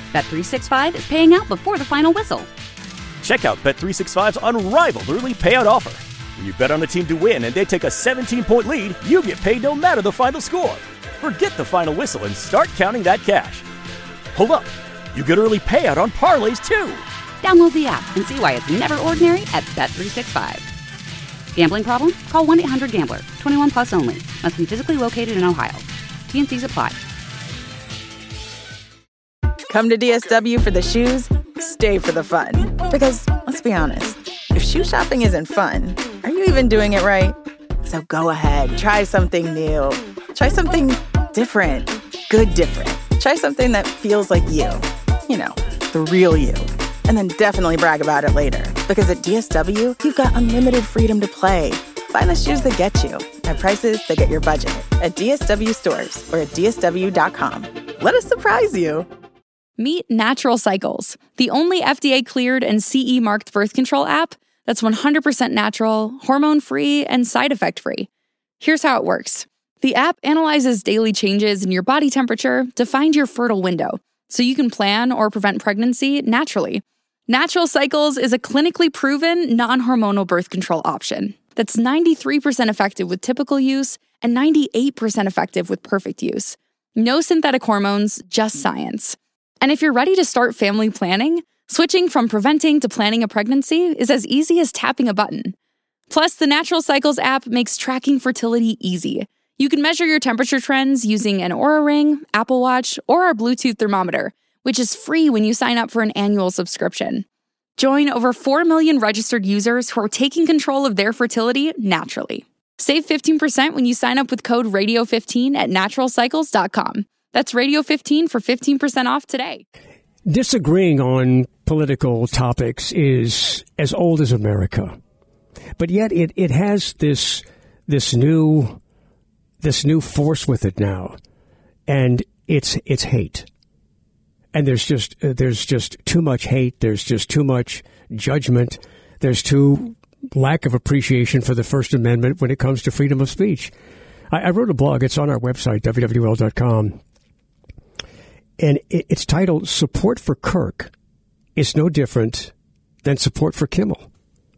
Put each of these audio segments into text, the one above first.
Bet365 is paying out before the final whistle. Check out Bet365's unrivaled early payout offer. When you bet on a team to win and they take a 17-point lead, you get paid no matter the final score. Forget the final whistle and start counting that cash. Hold up. You get early payout on parlays, too. Download the app and see why it's never ordinary at Bet365. Gambling problem? Call 1-800-GAMBLER. 21 plus only. Must be physically located in Ohio. T&Cs apply. Come to DSW for the shoes, stay for the fun. Because, let's be honest, if shoe shopping isn't fun, are you even doing it right? So go ahead, try something new. Try something different. Good different. Try something that feels like you. You know, the real you. And then definitely brag about it later. Because at DSW, you've got unlimited freedom to play. Find the shoes that get you at prices that get your budget at DSW stores or at DSW.com. Let us surprise you. Meet Natural Cycles, the only FDA-cleared and CE-marked birth control app that's 100% natural, hormone-free, and side effect-free. Here's how it works. The app analyzes daily changes in your body temperature to find your fertile window, so you can plan or prevent pregnancy naturally. Natural Cycles is a clinically proven, non-hormonal birth control option that's 93% effective with typical use and 98% effective with perfect use. No synthetic hormones, just science. And if you're ready to start family planning, switching from preventing to planning a pregnancy is as easy as tapping a button. Plus, the Natural Cycles app makes tracking fertility easy. You can measure your temperature trends using an Oura Ring, Apple Watch, or our Bluetooth thermometer, which is free when you sign up for an annual subscription. Join over 4 million registered users who are taking control of their fertility naturally. Save 15% when you sign up with code RADIO15 at naturalcycles.com. That's Radio15 for 15% off today. Disagreeing on political topics is as old as America. But yet it has this new force with it now. And it's hate. And there's just too much hate. There's just too much judgment. There's too lack of appreciation for the First Amendment when it comes to freedom of speech. I wrote a blog. It's on our website, wwl.com. And it's titled, Support for Kirk is no different than support for Kimmel.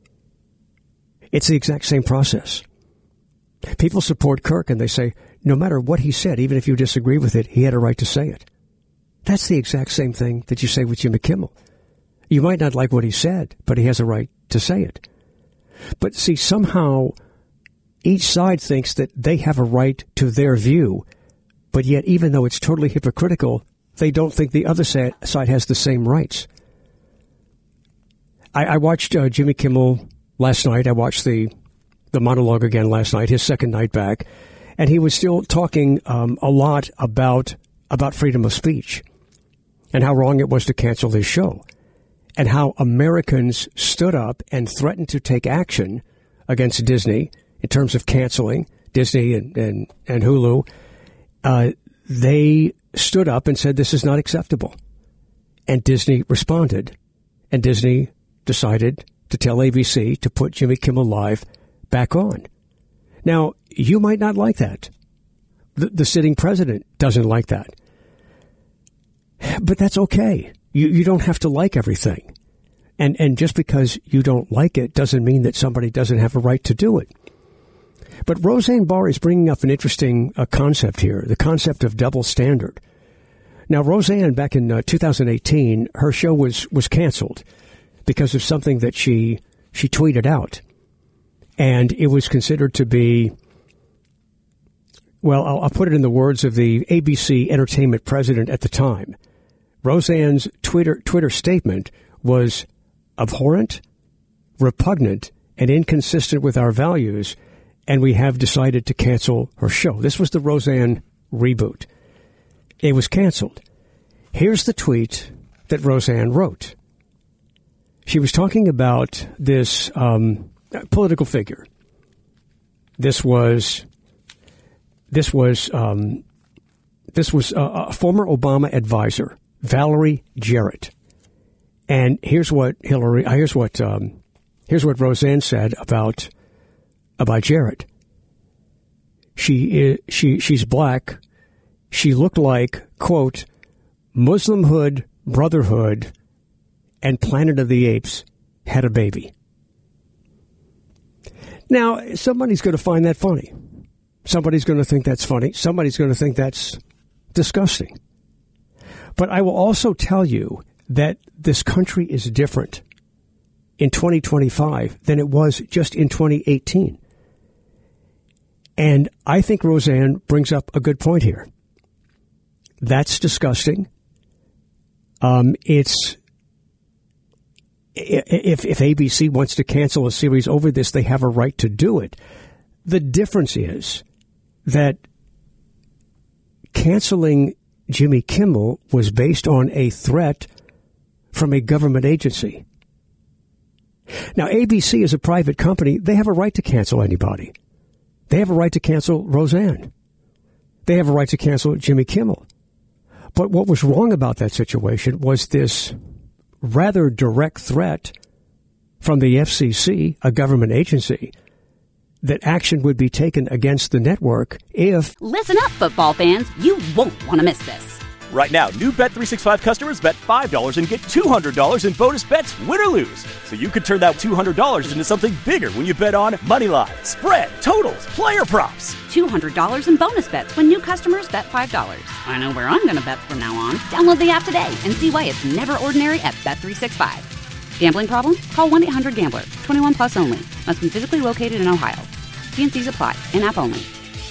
It's the exact same process. People support Kirk and they say, no matter what he said, even if you disagree with it, he had a right to say it. That's the exact same thing that you say with Jimmy Kimmel. You might not like what he said, but he has a right to say it. But see, somehow each side thinks that they have a right to their view, but yet even though it's totally hypocritical, they don't think the other side has the same rights. I watched Jimmy Kimmel last night. I watched the monologue again last night, his second night back, and he was still talking a lot about freedom of speech and how wrong it was to cancel his show and how Americans stood up and threatened to take action against Disney in terms of canceling Disney and Hulu. They stood up and said this is not acceptable. And Disney responded. And Disney decided to tell ABC to put Jimmy Kimmel Live back on. Now, you might not like that. The sitting president doesn't like that. But that's okay. You don't have to like everything. And just because you don't like it doesn't mean that somebody doesn't have a right to do it. But Roseanne Barr is bringing up an interesting concept here, the concept of double standard. Now, Roseanne, back in 2018, her show was canceled because of something that she tweeted out. And it was considered to be, well, I'll put it in the words of the ABC Entertainment president at the time. Roseanne's Twitter statement was abhorrent, repugnant, and inconsistent with our values, and we have decided to cancel her show. This was the Roseanne reboot. It was canceled. Here's the tweet that Roseanne wrote. She was talking about this political figure. This was a former Obama advisor, Valerie Jarrett. And here's what Roseanne said about Jarrett. She's black. She looked like, quote, Muslimhood, Brotherhood, and Planet of the Apes had a baby. Now, somebody's going to find that funny. Somebody's going to think that's funny. Somebody's going to think that's disgusting. But I will also tell you that this country is different in 2025 than it was just in 2018. And I think Roseanne brings up a good point here. That's disgusting. If ABC wants to cancel a series over this, they have a right to do it. The difference is that canceling Jimmy Kimmel was based on a threat from a government agency. Now, ABC is a private company. They have a right to cancel anybody. They have a right to cancel Roseanne. They have a right to cancel Jimmy Kimmel. But what was wrong about that situation was this rather direct threat from the FCC, a government agency, that action would be taken against the network if... Listen up, football fans. You won't want to miss this. Right now, new Bet365 customers bet $5 and get $200 in bonus bets, win or lose. So you could turn that $200 into something bigger when you bet on moneyline, spread, totals, player props. $200 in bonus bets when new customers bet $5. I know where I'm going to bet from now on. Download the app today and see why it's never ordinary at Bet365. Gambling problem? Call 1-800-GAMBLER. 21 plus only. Must be physically located in Ohio. T&Cs apply. In-app only.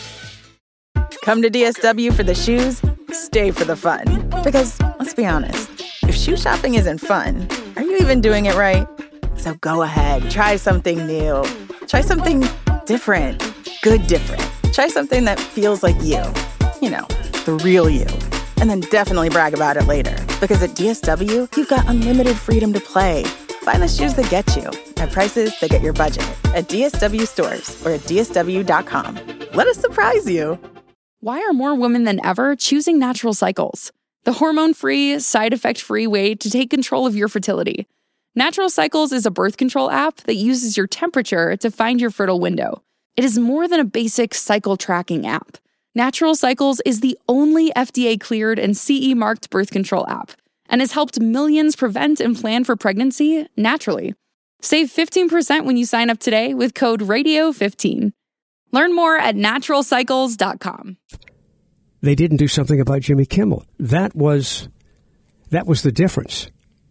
Come to DSW for the shoes, stay for the fun. Because, let's be honest, if shoe shopping isn't fun, are you even doing it right? So go ahead, try something new. Try something different. Good different. Try something that feels like you. You know, the real you. And then definitely brag about it later. Because at DSW, you've got unlimited freedom to play. Find the shoes that get you at prices that get your budget at DSW stores or at DSW.com. Let us surprise you. Why are more women than ever choosing Natural Cycles? The hormone-free, side-effect-free way to take control of your fertility. Natural Cycles is a birth control app that uses your temperature to find your fertile window. It is more than a basic cycle tracking app. Natural Cycles is the only FDA-cleared and CE-marked birth control app and has helped millions prevent and plan for pregnancy naturally. Save 15% when you sign up today with code RADIO15. Learn more at naturalcycles.com. They didn't do something about Jimmy Kimmel. That was the difference.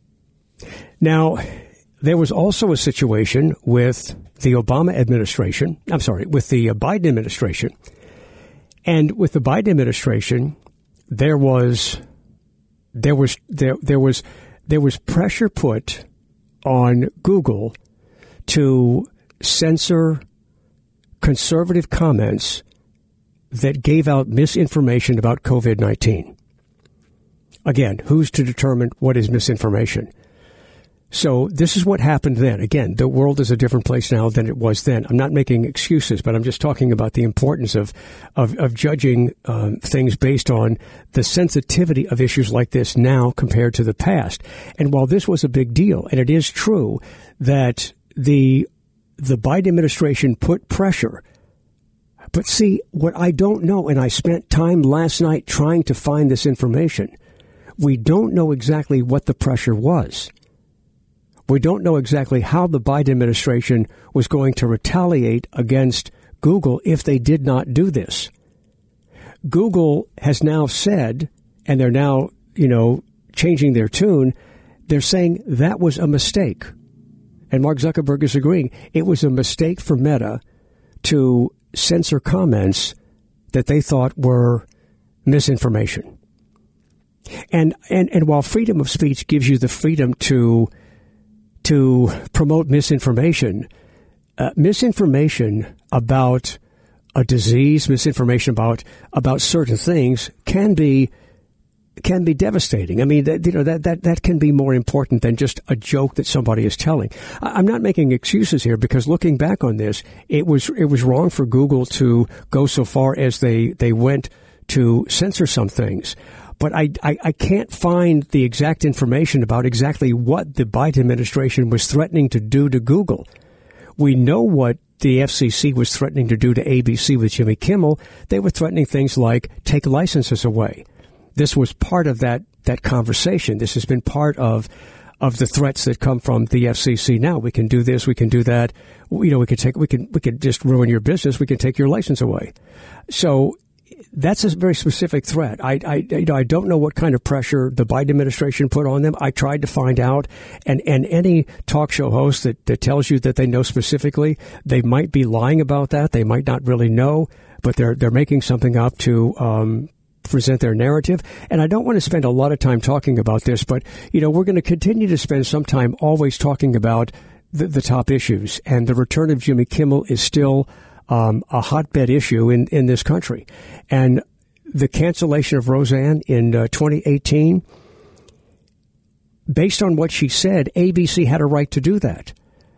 Now, there was also a situation with the Obama administration. I'm sorry, with the Biden administration. And with the Biden administration, there was pressure put on Google to censor conservative comments that gave out misinformation about COVID-19. Again, who's to determine what is misinformation? So this is what happened then. Again, the world is a different place now than it was then. I'm not making excuses, but I'm just talking about the importance of judging things based on the sensitivity of issues like this now compared to the past. And while this was a big deal, and it is true that the Biden administration put pressure. But see, what I don't know, and I spent time last night trying to find this information, we don't know exactly what the pressure was. We don't know exactly how the Biden administration was going to retaliate against Google if they did not do this. Google has now said, and they're now, changing their tune, they're saying that was a mistake. And Mark Zuckerberg is agreeing. It was a mistake for Meta to censor comments that they thought were misinformation. And while freedom of speech gives you the freedom to promote misinformation, misinformation about a disease, misinformation about certain things can be devastating. I mean, that can be more important than just a joke that somebody is telling. I'm not making excuses here because looking back on this, it was wrong for Google to go so far as they went to censor some things. But I can't find the exact information about exactly what the Biden administration was threatening to do to Google. We know what the FCC was threatening to do to ABC with Jimmy Kimmel. They were threatening things like take licenses away. This was part of that that conversation. This has been part of the threats that come from the FCC. Now we can do this, we can do that. We could just ruin your business. We can take your license away. So that's a very specific threat. I don't know what kind of pressure the Biden administration put on them. I tried to find out, and any talk show host that tells you that they know specifically, they might be lying about that. They might not really know, but they're making something up to present their narrative. And I don't want to spend a lot of time talking about this, but we're going to continue to spend some time always talking about the top issues. And the return of Jimmy Kimmel is still a hotbed issue in this country. And the cancellation of Roseanne in 2018, based on what she said, ABC had a right to do that.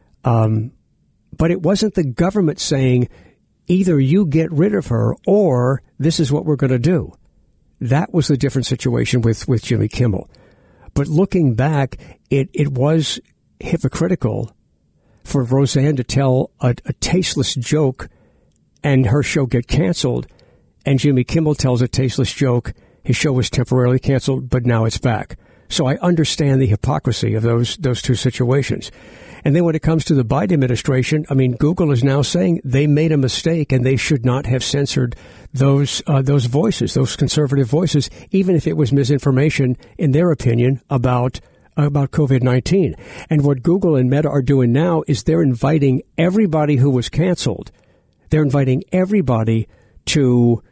But it wasn't the government saying, either you get rid of her or this is what we're going to do. That was the different situation with Jimmy Kimmel. But looking back, it was hypocritical for Roseanne to tell a tasteless joke and her show get canceled, and Jimmy Kimmel tells a tasteless joke. His show was temporarily canceled, but now it's back. So I understand the hypocrisy of those two situations. And then when it comes to the Biden administration, I mean, Google is now saying they made a mistake and they should not have censored those voices, those conservative voices, even if it was misinformation, in their opinion, about COVID-19. And what Google and Meta are doing now is they're inviting everybody who was canceled. They're inviting everybody to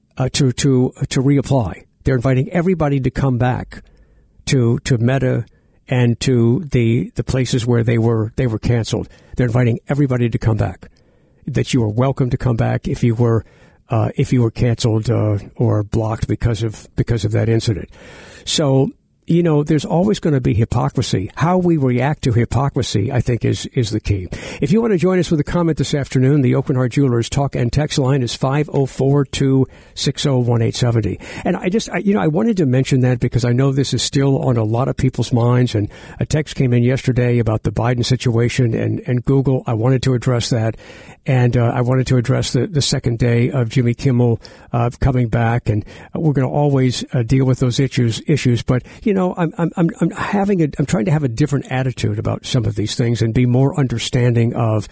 reapply. They're inviting everybody to come back to Meta and to the places where they were canceled. They're inviting everybody to come back. That you are welcome to come back if you were canceled or blocked because of that incident. So, there's always going to be hypocrisy. How we react to hypocrisy, I think, is the key. If you want to join us with a comment this afternoon, the Open Heart Jewelers talk and text line is 504-260-1870. And I wanted to mention that because I know this is still on a lot of people's minds. And a text came in yesterday about the Biden situation and Google. I wanted to address that. And I wanted to address the second day of Jimmy Kimmel coming back. And we're going to always deal with those issues. But, I'm trying to have a different attitude about some of these things and be more understanding of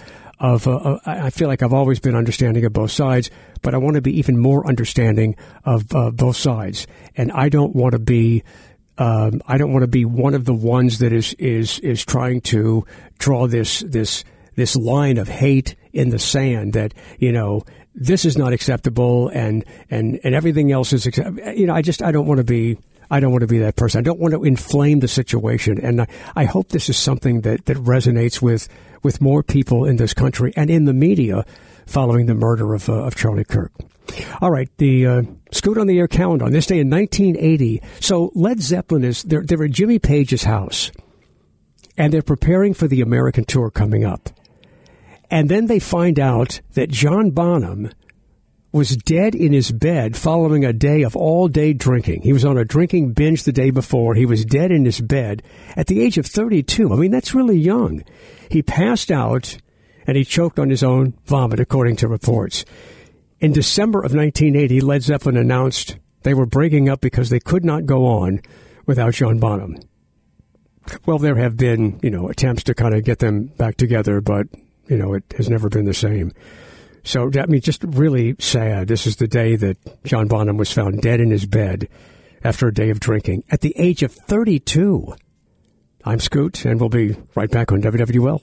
I feel like I've always been understanding of both sides, but I want to be even more understanding of both sides. And I don't want to be one of the ones that is trying to draw this line of hate in the sand that, this is not acceptable and everything else is acceptable. I don't want to be that person. I don't want to inflame the situation. And I hope this is something that resonates with more people in this country and in the media following the murder of Charlie Kirk. All right, the Scoot on the Air calendar on this day in 1980. So Led Zeppelin they're at Jimmy Page's house, and they're preparing for the American tour coming up. And then they find out that John Bonham was dead in his bed following a day of all-day drinking. He was on a drinking binge the day before. He was dead in his bed at the age of 32. I mean, that's really young. He passed out, and he choked on his own vomit, according to reports. In December of 1980, Led Zeppelin announced they were breaking up because they could not go on without John Bonham. Well, there have been, attempts to kind of get them back together, but, it has never been the same. So, just really sad. This is the day that John Bonham was found dead in his bed after a day of drinking at the age of 32. I'm Scoot, and we'll be right back on WWL.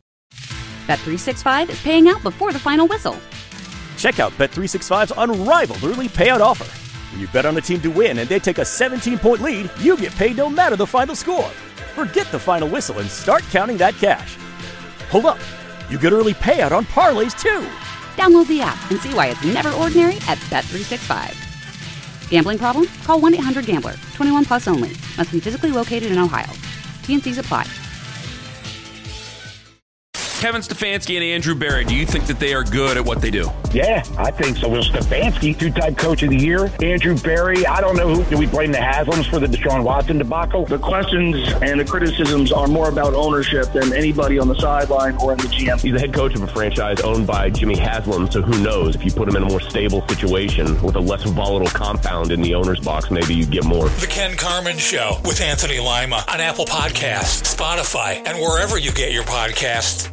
Bet365 is paying out before the final whistle. Check out Bet365's unrivaled early payout offer. When you bet on a team to win and they take a 17-point lead, you get paid no matter the final score. Forget the final whistle and start counting that cash. Hold up. You get early payout on parlays, too. Download the app and see why it's never ordinary at Bet365. Gambling problem? Call 1-800-GAMBLER. 21 plus only. Must be physically located in Ohio. T&Cs apply. Kevin Stefanski and Andrew Berry, do you think that they are good at what they do? Yeah, I think so. Well, Stefanski, two-time coach of the year. Andrew Berry, I don't know who. Do we blame the Haslams for the Deshaun Watson debacle? The questions and the criticisms are more about ownership than anybody on the sideline or in the GM. He's the head coach of a franchise owned by Jimmy Haslam, so who knows? If you put him in a more stable situation with a less volatile compound in the owner's box, maybe you'd get more. The Ken Carman Show with Anthony Lima on Apple Podcasts, Spotify, and wherever you get your podcasts.